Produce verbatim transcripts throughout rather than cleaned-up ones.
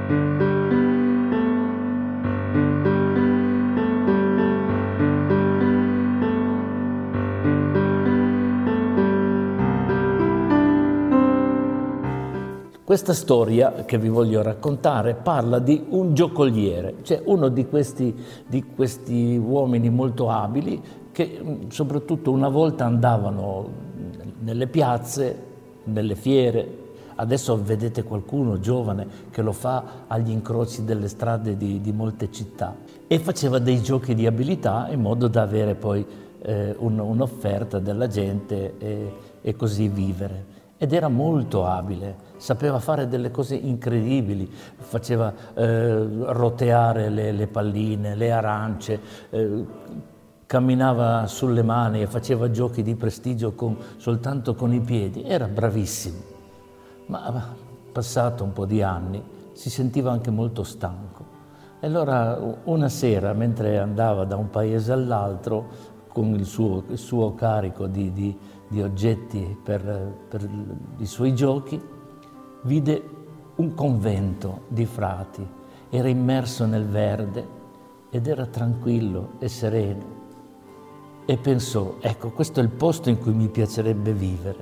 Questa storia che vi voglio raccontare parla di un giocoliere, cioè uno di questi, di questi uomini molto abili che soprattutto una volta andavano nelle piazze, nelle fiere. Adesso vedete qualcuno giovane che lo fa agli incroci delle strade di, di molte città e faceva dei giochi di abilità in modo da avere poi eh, un, un'offerta della gente e, e così vivere. Ed era molto abile, sapeva fare delle cose incredibili, faceva eh, roteare le, le palline, le arance, eh, camminava sulle mani e faceva giochi di prestigio con, soltanto con i piedi, era bravissimo. Ma passato un po' di anni si sentiva anche molto stanco. E allora una sera, mentre andava da un paese all'altro con il suo, il suo carico di, di, di oggetti per, per i suoi giochi, vide un convento di frati. Era immerso nel verde ed era tranquillo e sereno. E pensò, ecco, questo è il posto in cui mi piacerebbe vivere.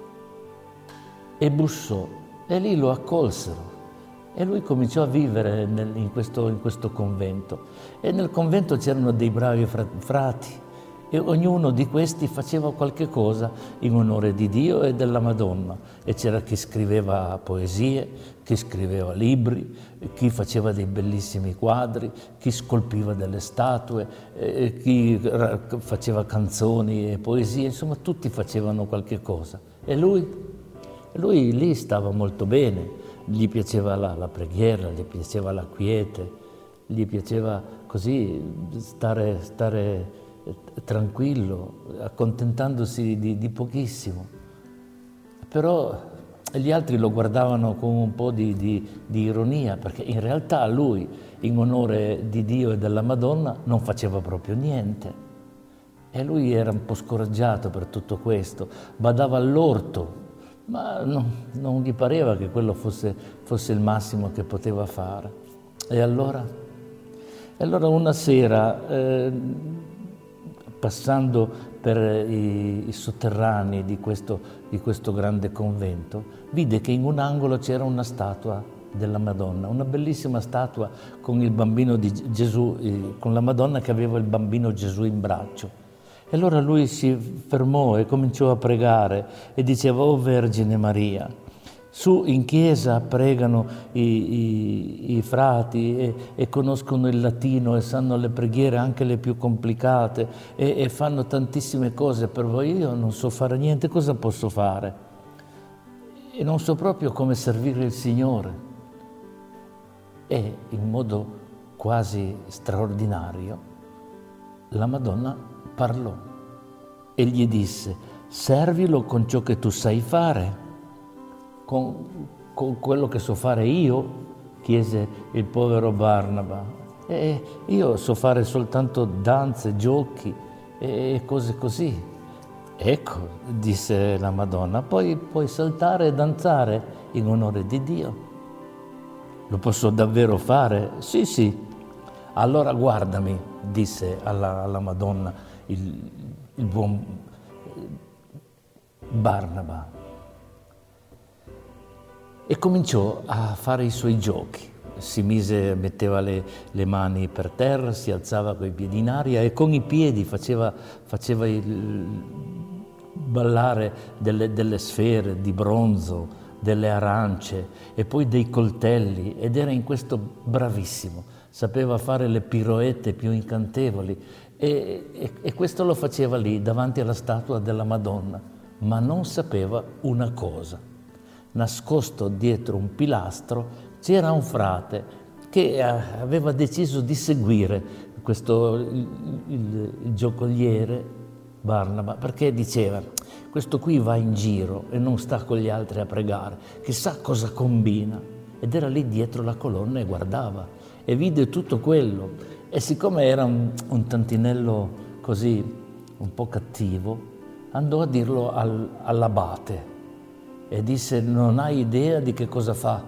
E bussò, e lì lo accolsero. E lui cominciò a vivere nel, in, questo, in questo convento. E nel convento c'erano dei bravi frati, e ognuno di questi faceva qualche cosa in onore di Dio e della Madonna. E c'era chi scriveva poesie, chi scriveva libri, chi faceva dei bellissimi quadri, chi scolpiva delle statue, eh, chi faceva canzoni e poesie, insomma tutti facevano qualche cosa. E lui, lui lì stava molto bene, gli piaceva la, la preghiera, gli piaceva la quiete, gli piaceva così stare, stare tranquillo, accontentandosi di, di pochissimo. Però gli altri lo guardavano con un po' di, di, di ironia, perché in realtà lui, in onore di Dio e della Madonna, non faceva proprio niente. E lui era un po' scoraggiato per tutto questo, badava all'orto, ma non, non gli pareva che quello fosse, fosse il massimo che poteva fare. E allora, e allora una sera, eh, passando per i, i sotterranei di questo, di questo grande convento, vide che in un angolo c'era una statua della Madonna, una bellissima statua con il bambino di Gesù, eh, con la Madonna che aveva il bambino Gesù in braccio. E allora lui si fermò e cominciò a pregare e diceva: «Oh Vergine Maria». Su in chiesa pregano i, i, i frati e, e conoscono il latino e sanno le preghiere, anche le più complicate, e, e fanno tantissime cose per voi. Io non so fare niente, cosa posso fare? E non so proprio come servire il Signore. E in modo quasi straordinario la Madonna parlò e gli disse: «Servilo con ciò che tu sai fare». Con, con quello che so fare io, chiese il povero Barnaba. E io so fare soltanto danze, giochi e cose così. Ecco, disse la Madonna, poi puoi saltare e danzare in onore di Dio. Lo posso davvero fare? Sì, sì. Allora guardami, disse alla, alla Madonna il, il buon Barnaba. E cominciò a fare i suoi giochi. Si mise, metteva le, le mani per terra, si alzava coi piedi in aria e con i piedi faceva, faceva il, ballare delle, delle sfere di bronzo, delle arance e poi dei coltelli, ed era in questo bravissimo. Sapeva fare le piroette più incantevoli e, e, e questo lo faceva lì davanti alla statua della Madonna, ma non sapeva una cosa. Nascosto dietro un pilastro c'era un frate che aveva deciso di seguire questo, il, il, il giocoliere Barnaba, perché diceva: questo qui va in giro e non sta con gli altri a pregare, chissà cosa combina. Ed era lì dietro la colonna e guardava e vide tutto quello. E siccome era un, un tantinello così un po' cattivo, andò a dirlo al, all'abate. E disse: non hai idea di che cosa fa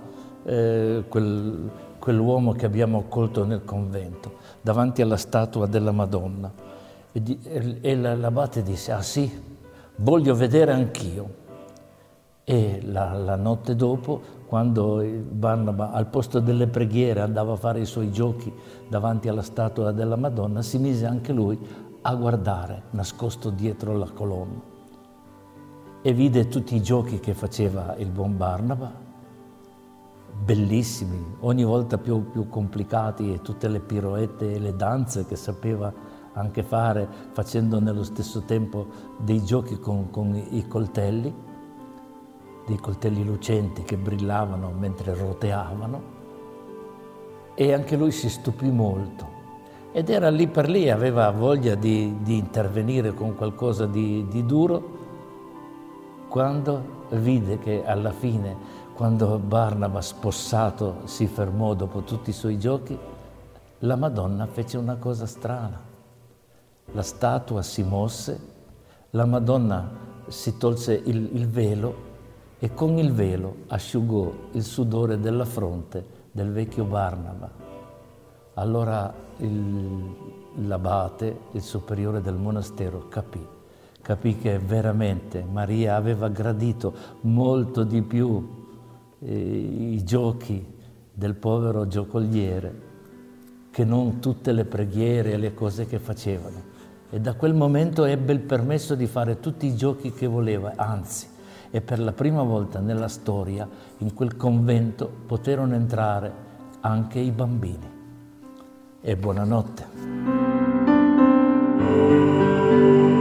eh, quel, quell'uomo che abbiamo accolto nel convento, davanti alla statua della Madonna. E, di, e, e l'abate disse, ah sì, voglio vedere anch'io. E la, la notte dopo, quando Barnaba al posto delle preghiere andava a fare i suoi giochi davanti alla statua della Madonna, si mise anche lui a guardare, nascosto dietro la colonna, e vide tutti i giochi che faceva il buon Barnaba, bellissimi, ogni volta più, più complicati, e tutte le piroette e le danze che sapeva anche fare, facendo nello stesso tempo dei giochi con, con i coltelli, dei coltelli lucenti che brillavano mentre roteavano, e anche lui si stupì molto. Ed era lì per lì, aveva voglia di, di intervenire con qualcosa di, di duro, quando vide che alla fine, quando Barnaba spossato si fermò dopo tutti i suoi giochi, la Madonna fece una cosa strana. La statua si mosse, la Madonna si tolse il, il velo e con il velo asciugò il sudore della fronte del vecchio Barnaba. Allora l'abate, il superiore del monastero, capì, capì che veramente Maria aveva gradito molto di più eh, i giochi del povero giocoliere che non tutte le preghiere e le cose che facevano. E da quel momento ebbe il permesso di fare tutti i giochi che voleva, anzi, e per la prima volta nella storia in quel convento poterono entrare anche i bambini. E buonanotte.